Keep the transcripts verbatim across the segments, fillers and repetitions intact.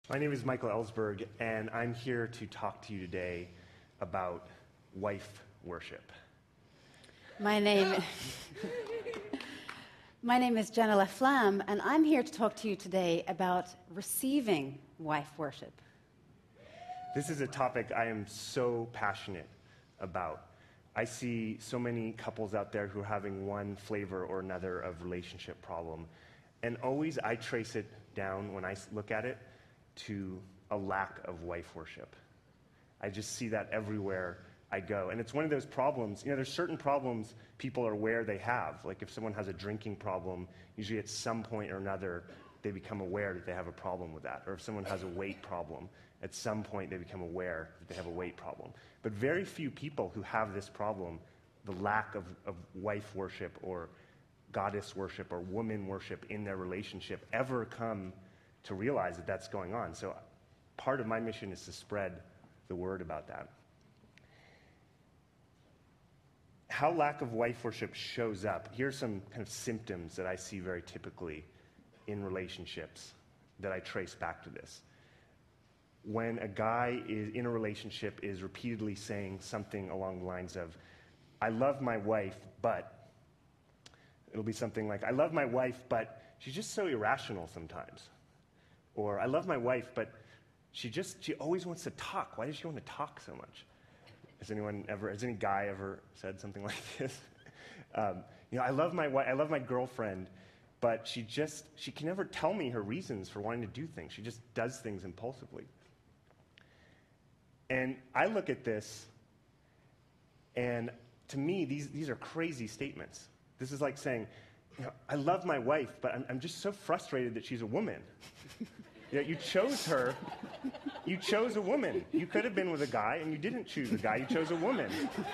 My name is Michael Ellsberg, and I'm here to talk to you today about wife worship. My name, my name is Jenna LaFlamme, and I'm here to talk to you today about receiving wife worship. This is a topic I am so passionate about. I see so many couples out there who are having one flavor or another of relationship problem, and always I trace it down when I look at it to a lack of wife worship. I just see that everywhere I go. And it's one of those problems, you know, there's certain problems people are aware they have. Like if someone has a drinking problem, usually at some point or another, they become aware that they have a problem with that. Or if someone has a weight problem, at some point they become aware that they have a weight problem. But very few people who have this problem, the lack of, of wife worship or goddess worship or woman worship in their relationship, ever come to realize that that's going on. So part of my mission is to spread the word about that. How lack of wife worship shows up, here's some kind of symptoms that I see very typically in relationships that I trace back to this. When a guy is in a relationship is repeatedly saying something along the lines of, I love my wife, but, it'll be something like, I love my wife, but she's just so irrational sometimes. Or, I love my wife, but she just, she always wants to talk. Why does she want to talk so much? Has anyone ever, has any guy ever said something like this? um, you know, I love my wife, I love my girlfriend, but she just, she can never tell me her reasons for wanting to do things. She just does things impulsively. And I look at this, and to me, these, these are crazy statements. This is like saying, you know, I love my wife, but I'm, I'm just so frustrated that she's a woman. You know, you chose her. You chose a woman. You could have been with a guy, and you didn't choose a guy. You chose a woman.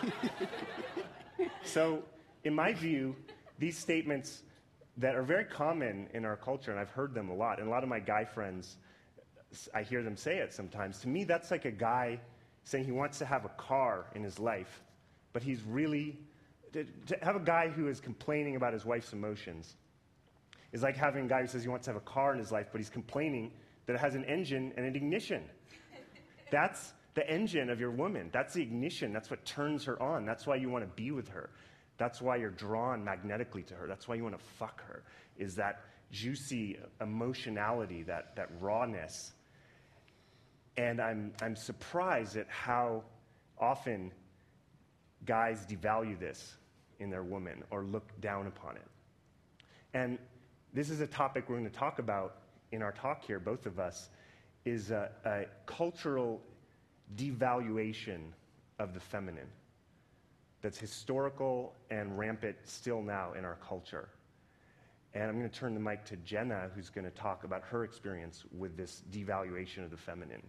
So, in my view, these statements that are very common in our culture, and I've heard them a lot, and a lot of my guy friends, I hear them say it sometimes. To me, that's like a guy saying he wants to have a car in his life, but he's really... To, to have a guy who is complaining about his wife's emotions is like having a guy who says he wants to have a car in his life, but he's complaining that it has an engine and an ignition. That's the engine of your woman. That's the ignition. That's what turns her on. That's why you want to be with her. That's why you're drawn magnetically to her. That's why you want to fuck her, is that juicy emotionality, that, that rawness. And I'm, I'm surprised at how often guys devalue this in their woman or look down upon it. And this is a topic we're going to talk about in our talk here, both of us, is a, a cultural devaluation of the feminine that's historical and rampant still now in our culture. And I'm going to turn the mic to Jenna, who's going to talk about her experience with this devaluation of the feminine.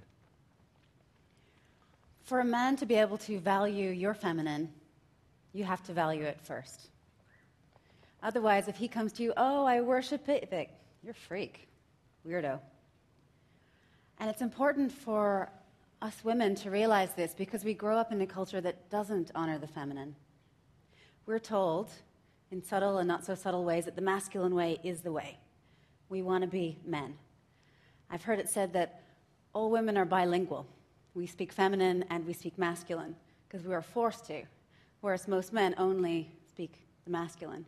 For a man to be able to value your feminine, you have to value it first. Otherwise, if he comes to you, oh, I worship it, like, you're a freak, weirdo. And it's important for us women to realize this because we grow up in a culture that doesn't honor the feminine. We're told, in subtle and not so subtle ways, that the masculine way is the way. We want to be men. I've heard it said that all women are bilingual. We speak feminine and we speak masculine because we are forced to, whereas most men only speak the masculine.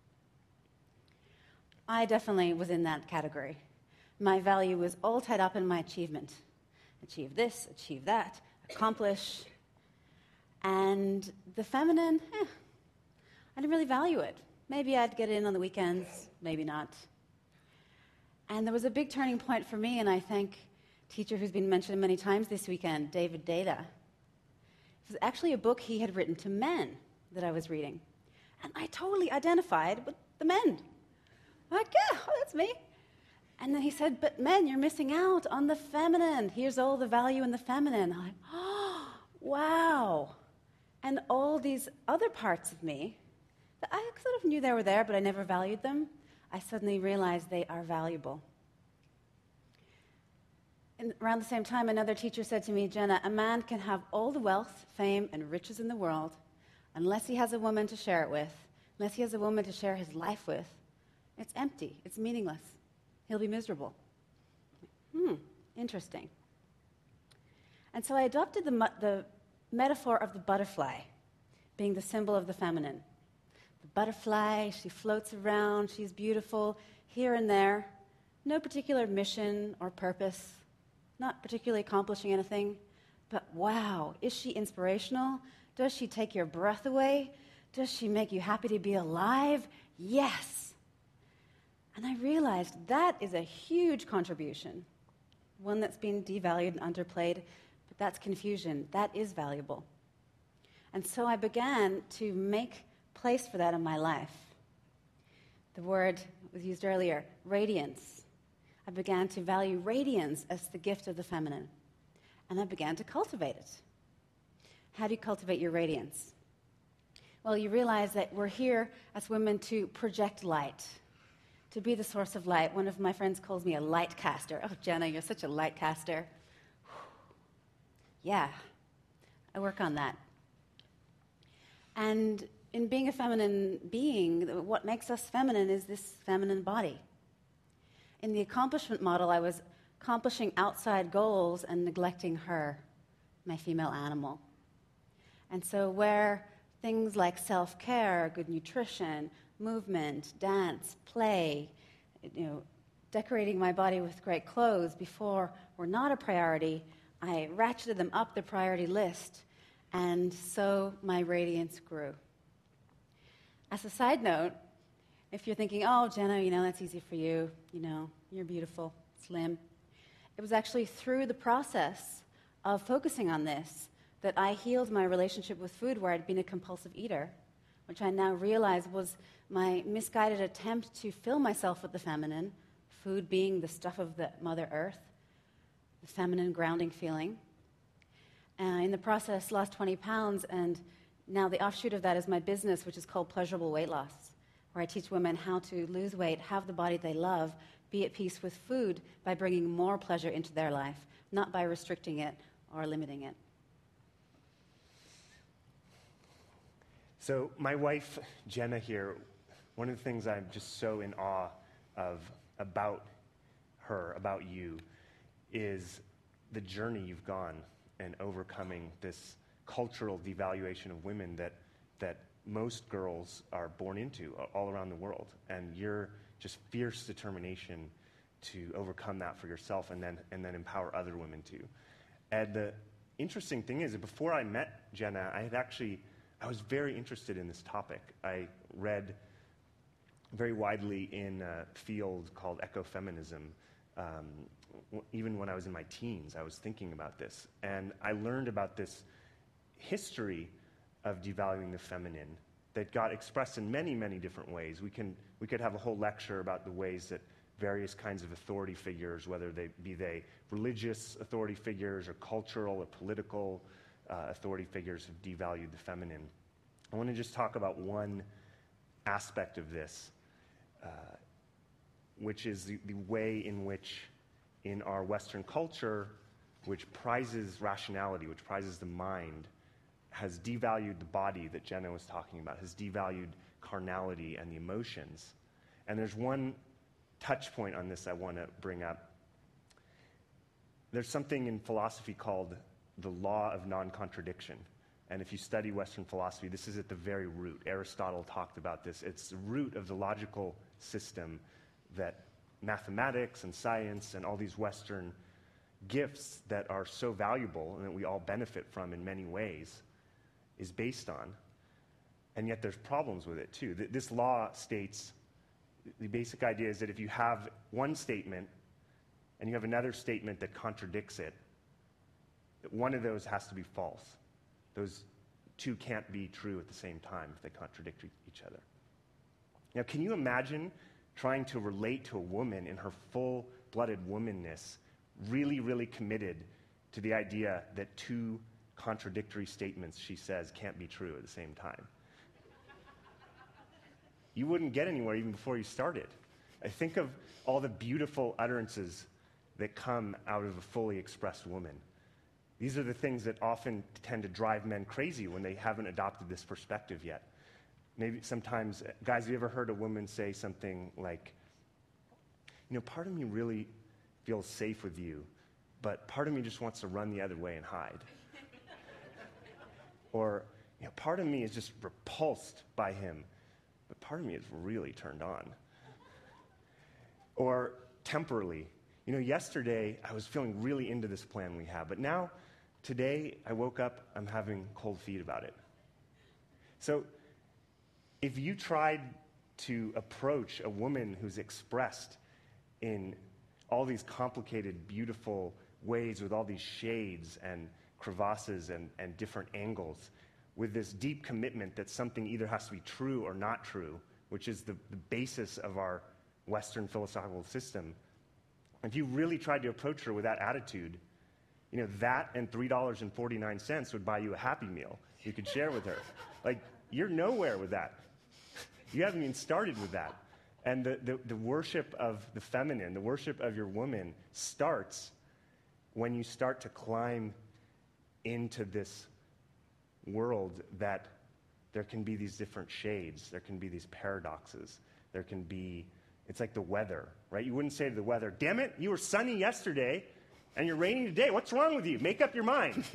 I definitely was in that category. My value was all tied up in my achievement. Achieve this, achieve that, accomplish. And the feminine, eh, I didn't really value it. Maybe I'd get in on the weekends, maybe not. And there was a big turning point for me, and I thank teacher who's been mentioned many times this weekend, David Data. It was actually a book he had written to men that I was reading. And I totally identified with the men. I'm like, yeah, oh, that's me. And then he said, but men, you're missing out on the feminine. Here's all the value in the feminine. I'm like, oh, wow. And all these other parts of me that I sort of knew they were there, but I never valued them, I suddenly realized they are valuable. And around the same time, another teacher said to me, Jenna, a man can have all the wealth, fame, and riches in the world unless he has a woman to share it with, unless he has a woman to share his life with. It's empty. It's meaningless. He'll be miserable. Hmm, Interesting. And so I adopted the, mu- the metaphor of the butterfly being the symbol of the feminine. The butterfly, she floats around, she's beautiful, here and there, no particular mission or purpose, not particularly accomplishing anything, but wow, is she inspirational? Does she take your breath away? Does she make you happy to be alive? Yes. And I realized that is a huge contribution, one that's been devalued and underplayed, but that's confusion. That is valuable. And so I began to make place for that in my life. The word was used earlier, radiance. I began to value radiance as the gift of the feminine, and I began to cultivate it. How do you cultivate your radiance? Well, you realize that we're here as women to project light, to be the source of light. One of my friends calls me a light caster. Oh, Jenna, you're such a light caster. Yeah, I work on that. And in being a feminine being, what makes us feminine is this feminine body. In the accomplishment model, I was accomplishing outside goals and neglecting her, my female animal. And so where things like self-care, good nutrition, movement, dance, play, you know, decorating my body with great clothes before were not a priority, I ratcheted them up the priority list, and so my radiance grew. As a side note, if you're thinking, oh, Jenna, you know, that's easy for you, you know, you're beautiful, slim, it was actually through the process of focusing on this that I healed my relationship with food where I'd been a compulsive eater, which I now realize was my misguided attempt to fill myself with the feminine, food being the stuff of the Mother Earth, the feminine grounding feeling. Uh, in the process, lost twenty pounds, and now the offshoot of that is my business, which is called Pleasurable Weight Loss, where I teach women how to lose weight, have the body they love, be at peace with food by bringing more pleasure into their life, not by restricting it or limiting it. So my wife, Jenna here, one of the things I'm just so in awe of about her, about you, is the journey you've gone in overcoming this cultural devaluation of women that that most girls are born into all around the world. And your just fierce determination to overcome that for yourself and then and then empower other women too. And the interesting thing is that before I met Jenna, I had actually, I was very interested in this topic. I read very widely in a field called ecofeminism. Um, w- even when I was in my teens, I was thinking about this. And I learned about this history of devaluing the feminine that got expressed in many, many different ways. We can we could have a whole lecture about the ways that various kinds of authority figures, whether they be they religious authority figures or cultural or political uh, authority figures, have devalued the feminine. I want to just talk about one aspect of this, uh, which is the, the way in which, in our Western culture, which prizes rationality, which prizes the mind, has devalued the body that Jenna was talking about, has devalued carnality and the emotions. And there's one touch point on this I want to bring up. There's something in philosophy called the law of non-contradiction. And if you study Western philosophy, this is at the very root. Aristotle talked about this. It's the root of the logical system that mathematics and science and all these Western gifts that are so valuable and that we all benefit from in many ways is based on. And yet there's problems with it too. This law states, the basic idea is that if you have one statement and you have another statement that contradicts it, that one of those has to be false. Those two can't be true at the same time if they contradict each other. Now, can you imagine trying to relate to a woman in her full-blooded womanness, really, really committed to the idea that two contradictory statements she says can't be true at the same time? You wouldn't get anywhere even before you started. I think of all the beautiful utterances that come out of a fully expressed woman. These are the things that often tend to drive men crazy when they haven't adopted this perspective yet. Maybe sometimes, guys, have you ever heard a woman say something like, you know, part of me really feels safe with you, but part of me just wants to run the other way and hide. Or, you know, part of me is just repulsed by him, but part of me is really turned on. Or temporally, you know, yesterday I was feeling really into this plan we have, but now, today, I woke up, I'm having cold feet about it. So, if you tried to approach a woman who's expressed in all these complicated, beautiful ways with all these shades and crevasses and, and different angles, with this deep commitment that something either has to be true or not true, which is the, the basis of our Western philosophical system, if you really tried to approach her with that attitude, you know, that and three dollars and forty-nine cents would buy you a Happy Meal you could share with her. Like, you're nowhere with that. You haven't even started with that. And the, the, the worship of the feminine, the worship of your woman, starts when you start to climb into this world that there can be these different shades, there can be these paradoxes, there can be, it's like the weather, right? You wouldn't say to the weather, damn it, you were sunny yesterday, and you're raining today. What's wrong with you? Make up your mind.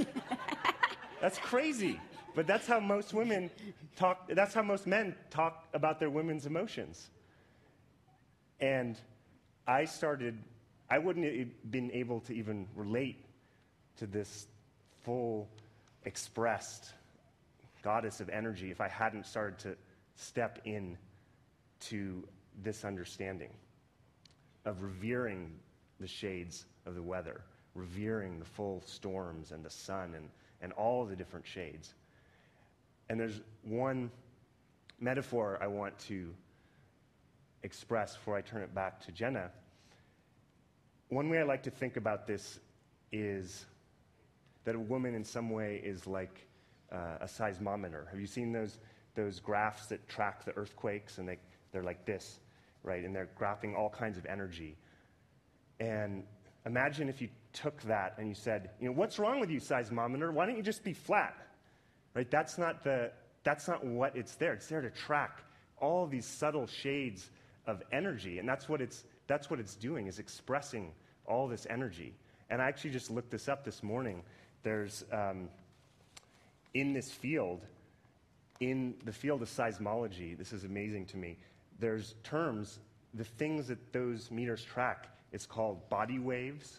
That's crazy. But that's how most women talk, that's how most men talk about their women's emotions. And I started, I wouldn't have been able to even relate to this full, expressed goddess of energy if I hadn't started to step in to this understanding of revering the shades of the weather, revering the full storms and the sun and, and all the different shades. And there's one metaphor I want to express before I turn it back to Jenna. One way I like to think about this is that a woman in some way is like uh, a seismometer. Have you seen those those graphs that track the earthquakes, and they, they're like this, right? And they're graphing all kinds of energy. And imagine if you took that and you said, you know, what's wrong with you, seismometer? Why don't you just be flat? Right? That's not the that's not what it's there. It's there to track all these subtle shades of energy, and that's what it's that's what it's doing, is expressing all this energy. And I actually just looked this up this morning. There's um, in this field, in the field of seismology, this is amazing to me. There's terms, the things that those meters track. It's called body waves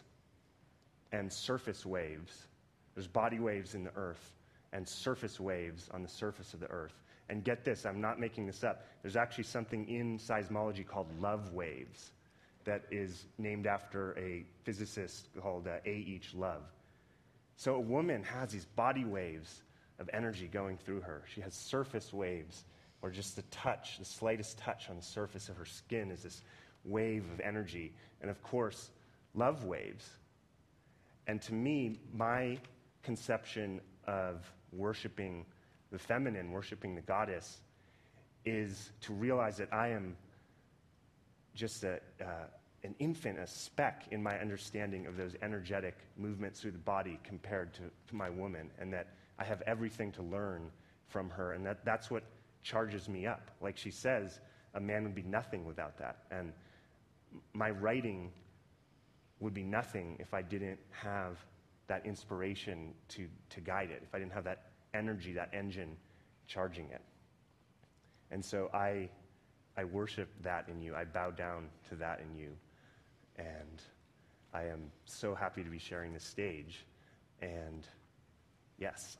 and surface waves. There's body waves in the earth and surface waves on the surface of the earth. And get this, I'm not making this up. There's actually something in seismology called love waves that is named after a physicist called uh, A H Love. So a woman has these body waves of energy going through her. She has surface waves, or just the touch, the slightest touch on the surface of her skin is this wave of energy. And of course, love waves. And to me, my conception of worshiping the feminine, worshiping the goddess, is to realize that I am just a, uh, an infant, a speck in my understanding of those energetic movements through the body compared to, to my woman, and that I have everything to learn from her, and that, that's what charges me up. Like she says, a man would be nothing without that. And my writing would be nothing if I didn't have that inspiration to, to guide it, if I didn't have that energy, that engine charging it. And so I, I worship that in you. I bow down to that in you. And I am so happy to be sharing this stage. And yes.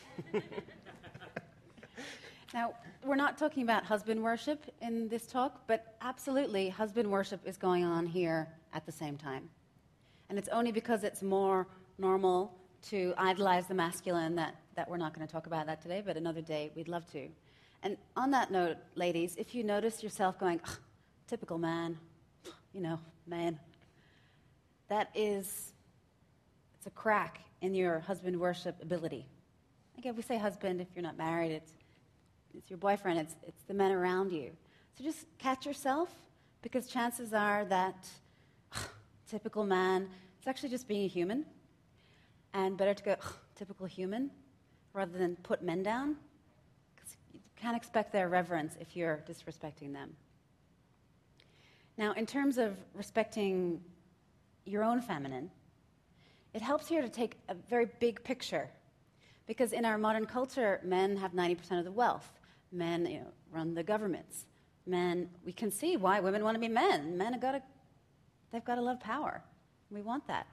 Now, we're not talking about husband worship in this talk, but absolutely husband worship is going on here at the same time. And it's only because it's more normal to idolize the masculine that, that we're not going to talk about that today, but another day we'd love to. And on that note, ladies, if you notice yourself going, typical man, you know, man, that is, it's a crack in your husband worship ability. Again, we say husband if you're not married, it's it's your boyfriend, it's it's the men around you. So just catch yourself, because chances are that typical man, it's actually just being a human, and better to go typical human rather than put men down, because you can't expect their reverence if you're disrespecting them. Now, in terms of respecting your own feminine, it helps here to take a very big picture. Because in our modern culture, men have ninety percent of the wealth. Men, you know, run the governments. Men, we can see why women want to be men. Men have got to, they've got a lot of power. We want that.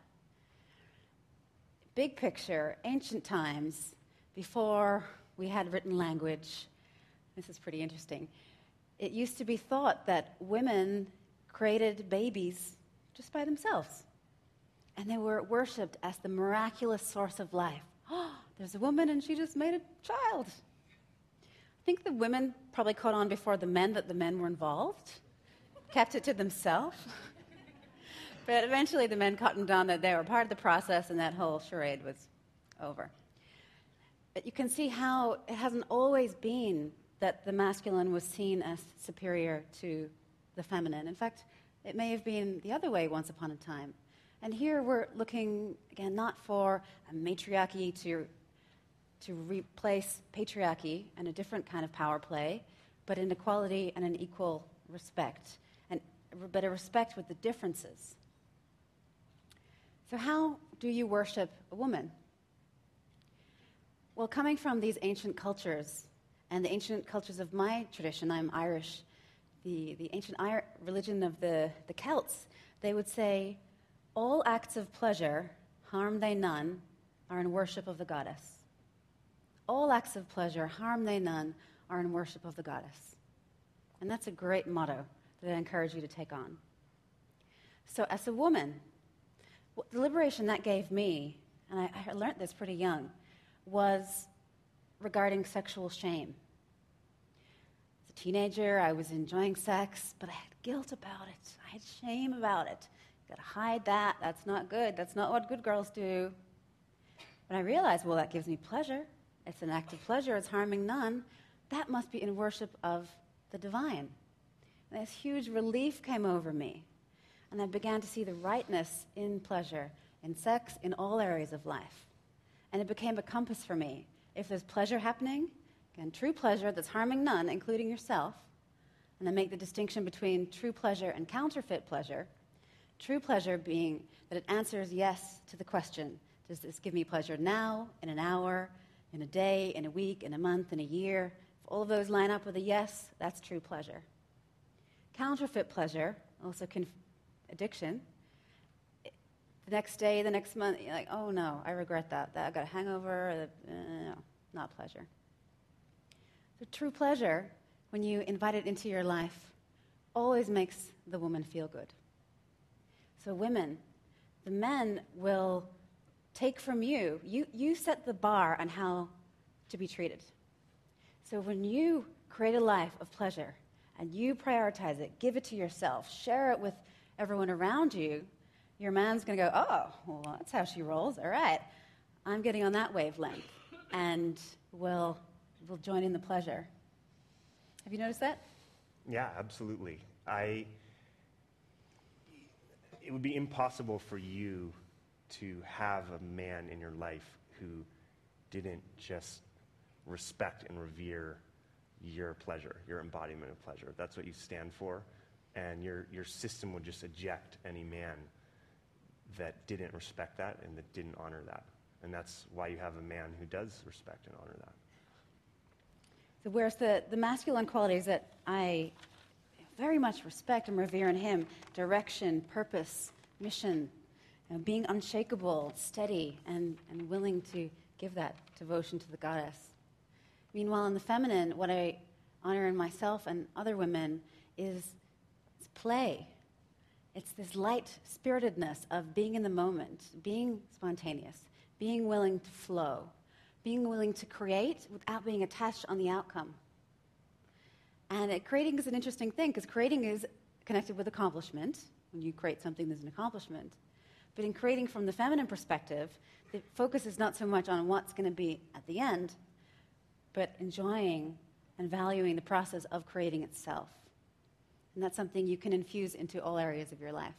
Big picture, ancient times, before we had written language, this is pretty interesting. It used to be thought that women created babies just by themselves. And they were worshipped as the miraculous source of life. Oh, there's a woman and she just made a child. I think the women probably caught on before the men that the men were involved, kept it to themselves. But eventually the men cottoned on that they were part of the process and that whole charade was over. But you can see how it hasn't always been that the masculine was seen as superior to the feminine. In fact, it may have been the other way once upon a time. And here we're looking, again, not for a matriarchy to, to replace patriarchy and a different kind of power play, but an equality and an equal respect, and but a respect with the differences. So how do you worship a woman? Well, coming from these ancient cultures, and the ancient cultures of my tradition, I'm Irish, the, the ancient Ir- religion of the, the Celts, they would say, all acts of pleasure, harm they none, are in worship of the goddess. All acts of pleasure, harm they none, are in worship of the goddess. And that's a great motto that I encourage you to take on. So as a woman, the liberation that gave me, and I, I learned this pretty young, was regarding sexual shame. As a teenager, I was enjoying sex, but I had guilt about it. I had shame about it. Got to hide that. That's not good. That's not what good girls do. But I realized, well, that gives me pleasure. It's an act of pleasure. It's harming none. That must be in worship of the divine. And this huge relief came over me. And I began to see the rightness in pleasure, in sex, in all areas of life. And it became a compass for me. If there's pleasure happening, again, true pleasure that's harming none, including yourself, and I make the distinction between true pleasure and counterfeit pleasure. True pleasure being that it answers yes to the question, does this give me pleasure now, in an hour, in a day, in a week, in a month, in a year? If all of those line up with a yes, that's true pleasure. Counterfeit pleasure, also conf- addiction. The next day, the next month, you're like, oh no, I regret that. that I got a hangover. Uh, no, not pleasure. So true pleasure, when you invite it into your life, always makes the woman feel good. So women, the men will take from you, you, you set the bar on how to be treated. So when you create a life of pleasure and you prioritize it, give it to yourself, share it with everyone around you, your man's going to go, oh, well, that's how she rolls. All right, I'm getting on that wavelength, and we'll, we'll join in the pleasure. Have you noticed that? Yeah, absolutely. I... It would be impossible for you to have a man in your life who didn't just respect and revere your pleasure, your embodiment of pleasure. That's what you stand for. And your, your system would just eject any man that didn't respect that and that didn't honor that. And that's why you have a man who does respect and honor that. So whereas the, the masculine qualities that I very much respect and revere in him, direction, purpose, mission, you know, being unshakable, steady, and, and willing to give that devotion to the goddess. Meanwhile, in the feminine, what I honor in myself and other women is it's play. It's this light spiritedness of being in the moment, being spontaneous, being willing to flow, being willing to create without being attached on the outcome. And it, creating is an interesting thing, because creating is connected with accomplishment. When you create something, there's an accomplishment. But in creating from the feminine perspective, the focus is not so much on what's going to be at the end, but enjoying and valuing the process of creating itself. And that's something you can infuse into all areas of your life.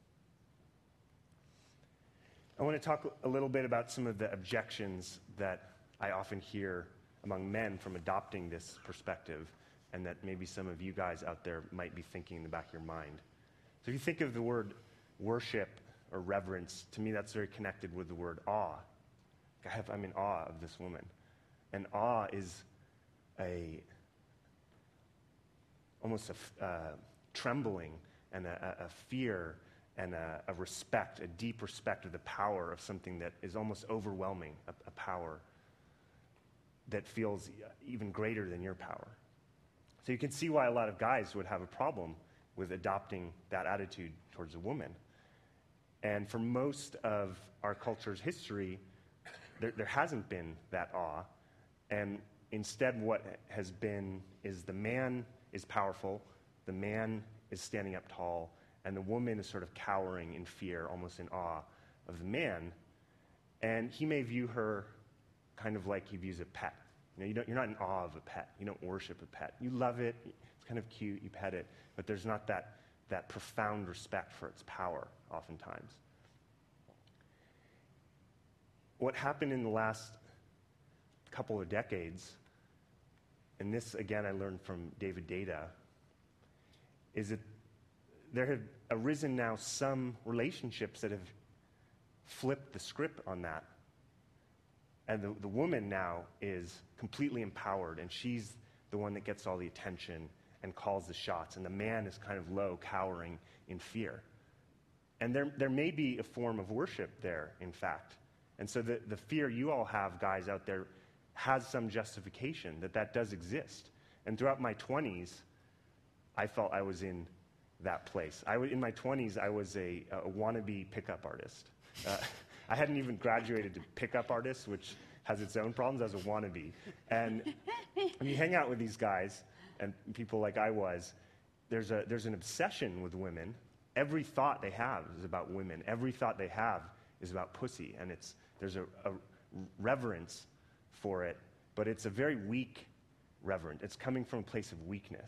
I want to talk a little bit about some of the objections that I often hear among men from adopting this perspective, and that maybe some of you guys out there might be thinking in the back of your mind. So if you think of the word worship or reverence, to me that's very connected with the word awe. I have, I'm in awe of this woman. And awe is a, almost a f- uh, trembling and a, a, a fear and a, a respect, a deep respect of the power of something that is almost overwhelming, a, a power that feels even greater than your power. So you can see why a lot of guys would have a problem with adopting that attitude towards a woman. And for most of our culture's history, there, there hasn't been that awe. And instead what has been is the man is powerful, the man is standing up tall, and the woman is sort of cowering in fear, almost in awe of the man. And he may view her kind of like he views a pet. You know, you don't, you're not in awe of a pet. You don't worship a pet. You love it. It's kind of cute. You pet it. But there's not that, that profound respect for its power, oftentimes. What happened in the last couple of decades, and this, again, I learned from David Deida, is that there have arisen now some relationships that have flipped the script on that. And the, the woman now is completely empowered, and she's the one that gets all the attention and calls the shots, and the man is kind of low, cowering in fear. And there, there may be a form of worship there, in fact. And so the, the fear you all have, guys out there, has some justification that that does exist. And throughout my twenties, I felt I was in that place. I w- in my twenties, I was a, a wannabe pickup artist. Uh, I hadn't even graduated to pickup artist, which has its own problems. I was a wannabe. And when you hang out with these guys and people like I was, there's a there's an obsession with women. Every thought they have is about women. Every thought they have is about pussy. And it's there's a, a reverence for it, but it's a very weak reverence. It's coming from a place of weakness.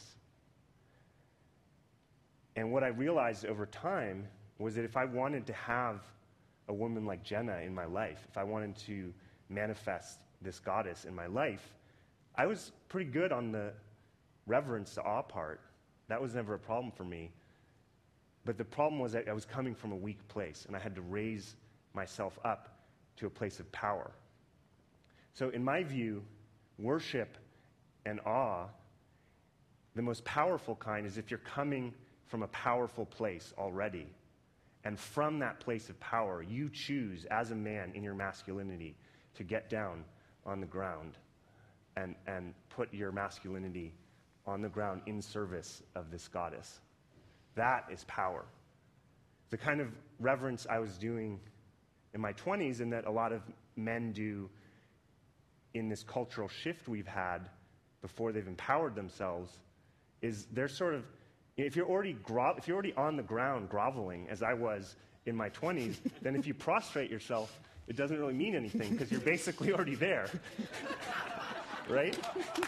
And what I realized over time was that if I wanted to have a woman like Jenna in my life, if I wanted to manifest this goddess in my life, I was pretty good on the reverence, the awe part. That was never a problem for me. But the problem was that I was coming from a weak place, and I had to raise myself up to a place of power. So in my view, worship and awe, the most powerful kind is if you're coming from a powerful place already. And from that place of power, you choose as a man in your masculinity to get down on the ground and, and put your masculinity on the ground in service of this goddess. That is power. The kind of reverence I was doing in my twenties, and that a lot of men do in this cultural shift we've had before they've empowered themselves, is they're sort of, if you're already gro- if you're already on the ground groveling, as I was in my twenties, then if you prostrate yourself, it doesn't really mean anything because you're basically already there, right?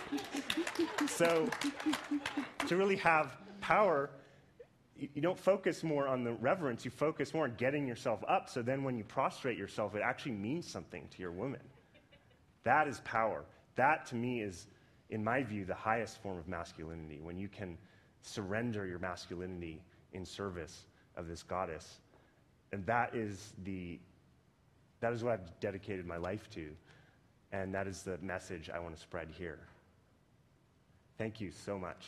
So to really have power, you, you don't focus more on the reverence, you focus more on getting yourself up, so then when you prostrate yourself, it actually means something to your woman. That is power. That, to me, is, in my view, the highest form of masculinity, when you can surrender your masculinity in service of this goddess. And that is the that is what I've dedicated my life to, and that is the message I want to spread here. Thank you so much.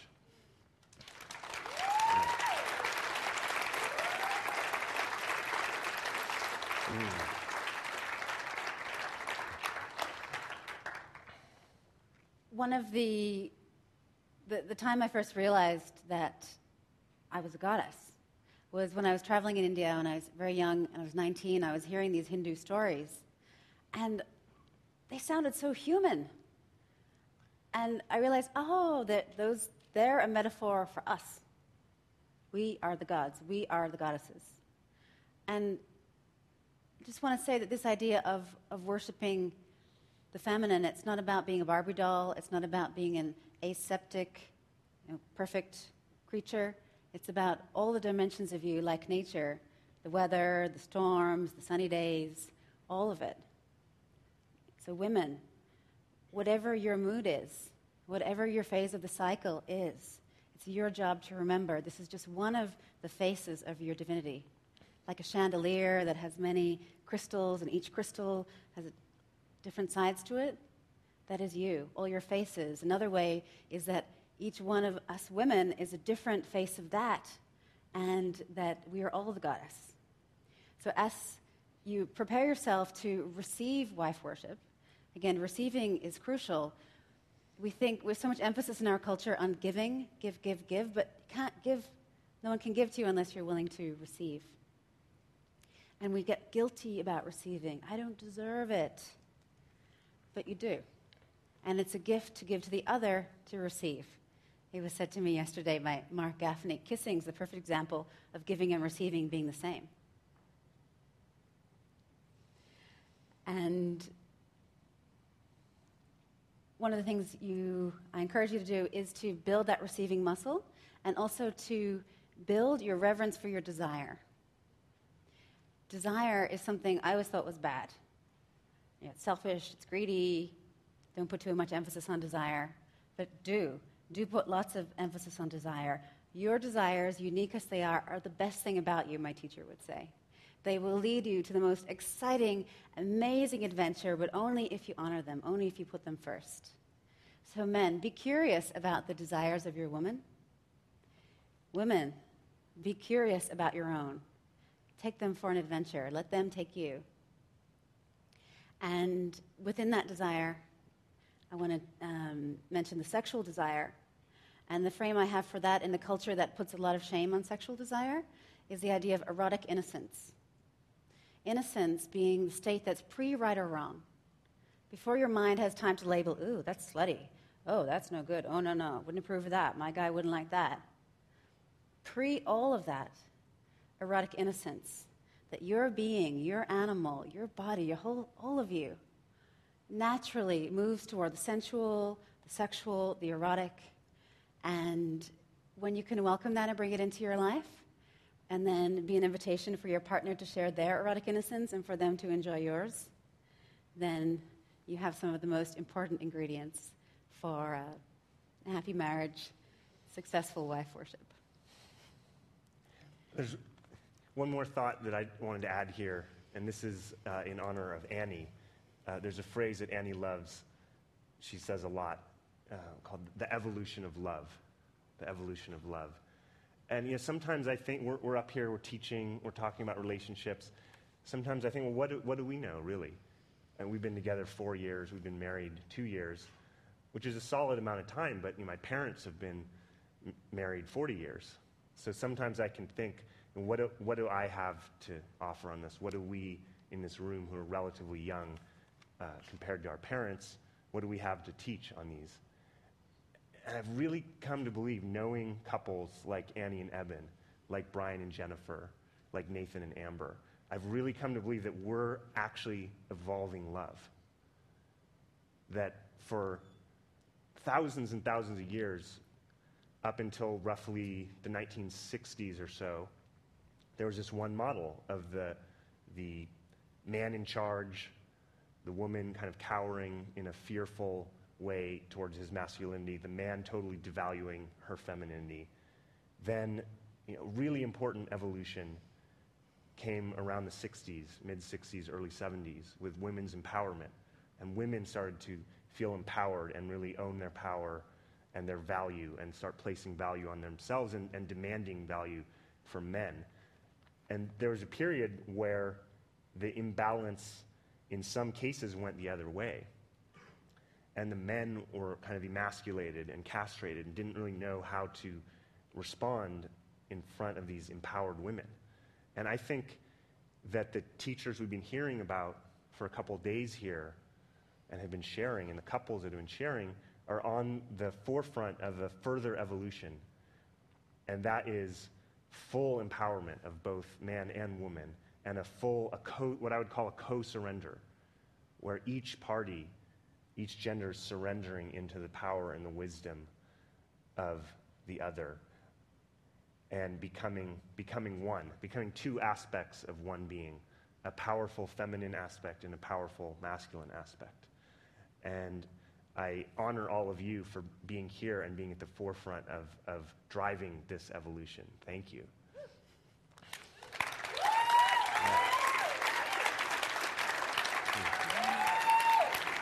Mm. One of the, the, the time I first realized that I was a goddess was when I was traveling in India when I was very young, and I was nineteen. I was hearing these Hindu stories, and they sounded so human. And I realized, oh, that those they're a metaphor for us. We are the gods. We are the goddesses. And I just want to say that this idea of, of worshiping the feminine, it's not about being a Barbie doll. It's not about being an aseptic, you know, perfect creature. It's about all the dimensions of you, like nature, the weather, the storms, the sunny days, all of it. So women, whatever your mood is, whatever your phase of the cycle is, it's your job to remember this is just one of the faces of your divinity. like a chandelier that has many crystals, and each crystal has different sides to it. That is you, all your faces. Another way is that each one of us women is a different face of that, and that we are all the goddess. So as you prepare yourself to receive wife worship, again, receiving is crucial. We think with so much emphasis in our culture on giving, give, give, give, but you can't give, no one can give to you unless you're willing to receive. And we get guilty about receiving. I don't deserve it. But you do. And it's a gift to give to the other to receive. It was said to me yesterday by Mark Gaffney, kissing is the perfect example of giving and receiving being the same. And one of the things you, I encourage you to do is to build that receiving muscle, and also to build your reverence for your desire. Desire is something I always thought was bad. You know, it's selfish, it's greedy, don't put too much emphasis on desire. But do, do put lots of emphasis on desire. Your desires, unique as they are, are the best thing about you, my teacher would say. They will lead you to the most exciting, amazing adventure, but only if you honor them, only if you put them first. So men, be curious about the desires of your woman. Women, be curious about your own. Take them for an adventure. Let them take you. And within that desire, I want to um, mention the sexual desire. And the frame I have for that in the culture that puts a lot of shame on sexual desire is the idea of erotic innocence. Innocence being the state that's pre-right or wrong. Before your mind has time to label, ooh, that's slutty. Oh, that's no good. Oh, no, no, wouldn't approve of that. My guy wouldn't like that. Pre all of that, erotic innocence, that your being, your animal, your body, your whole, all of you, naturally moves toward the sensual, the sexual, the erotic. And when you can welcome that and bring it into your life, and then be an invitation for your partner to share their erotic innocence and for them to enjoy yours, then you have some of the most important ingredients for a happy marriage, successful wife worship. There's one more thought that I wanted to add here, and this is uh, in honor of Annie. Uh, there's a phrase that Annie loves. She says a lot, uh, called the evolution of love. The evolution of love. And you know, sometimes I think we're, we're up here, we're teaching, we're talking about relationships. Sometimes I think, well, what do, what do we know, really? And we've been together four years. We've been married two years, which is a solid amount of time. But you know, my parents have been m- married forty years. So sometimes I can think, what do, what do I have to offer on this? What do we in this room who are relatively young uh, compared to our parents, what do we have to teach on these? And I've really come to believe, knowing couples like Annie and Eben, like Brian and Jennifer, like Nathan and Amber, I've really come to believe that we're actually evolving love. That for thousands and thousands of years, up until roughly the nineteen sixties or so, there was this one model of the, the man in charge, the woman kind of cowering in a fearful way towards his masculinity, the man totally devaluing her femininity. Then, you know, really important evolution came around the sixties, mid-sixties, early seventies, with women's empowerment. And women started to feel empowered and really own their power and their value and start placing value on themselves and, and demanding value from men. And there was a period where the imbalance in some cases went the other way. And the men were kind of emasculated and castrated and didn't really know how to respond in front of these empowered women. And I think that the teachers we've been hearing about for a couple of days here and have been sharing, and the couples that have been sharing, are on the forefront of a further evolution. And that is full empowerment of both man and woman, and a full, a co, what I would call a co-surrender, where each party, each gender is surrendering into the power and the wisdom of the other and becoming, becoming one, becoming two aspects of one being, a powerful feminine aspect and a powerful masculine aspect. And I honor all of you for being here and being at the forefront of, of driving this evolution. Thank you.